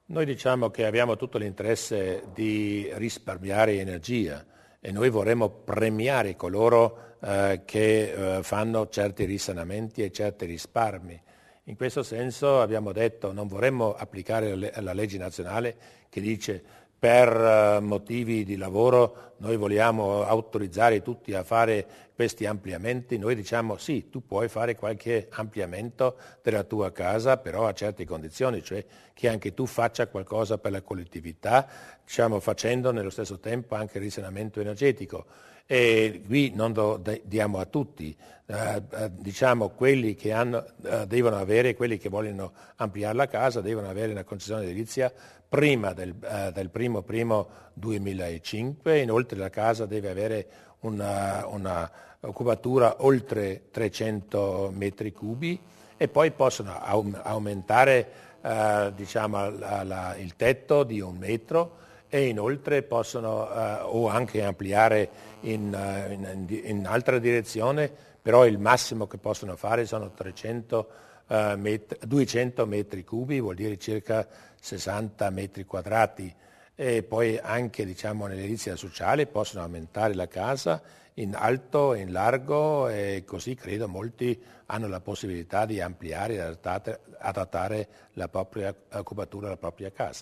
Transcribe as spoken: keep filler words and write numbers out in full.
Noi diciamo che abbiamo tutto l'interesse di risparmiare energia e noi vorremmo premiare coloro eh, che eh, fanno certi risanamenti e certi risparmi. In questo senso abbiamo detto non vorremmo applicare la, la legge nazionale che dice per eh, motivi di lavoro noi vogliamo autorizzare tutti a fare questi ampliamenti. Noi diciamo sì, tu puoi fare qualche ampliamento della tua casa, però a certe condizioni, cioè che anche tu faccia qualcosa per la collettività, diciamo, facendo nello stesso tempo anche il risanamento energetico. E qui non lo diamo a tutti, eh, eh, diciamo quelli che hanno, eh, devono avere, quelli che vogliono ampliare la casa devono avere una concessione edilizia prima del, eh, del primo primo duemilacinque, inoltre la casa deve avere una, una cubatura oltre trecento metri cubi e poi possono aum- aumentare eh, diciamo, la, la, il tetto di un metro e inoltre possono eh, o anche ampliare in, uh, in, in altra direzione, però il massimo che possono fare sono trecento, uh, met- duecento metri cubi, vuol dire circa sessanta metri quadrati. E poi anche diciamo, nell'edilizia sociale possono aumentare la casa in alto, in largo e così credo molti hanno la possibilità di ampliare e adattare, adattare la propria cubatura alla propria casa.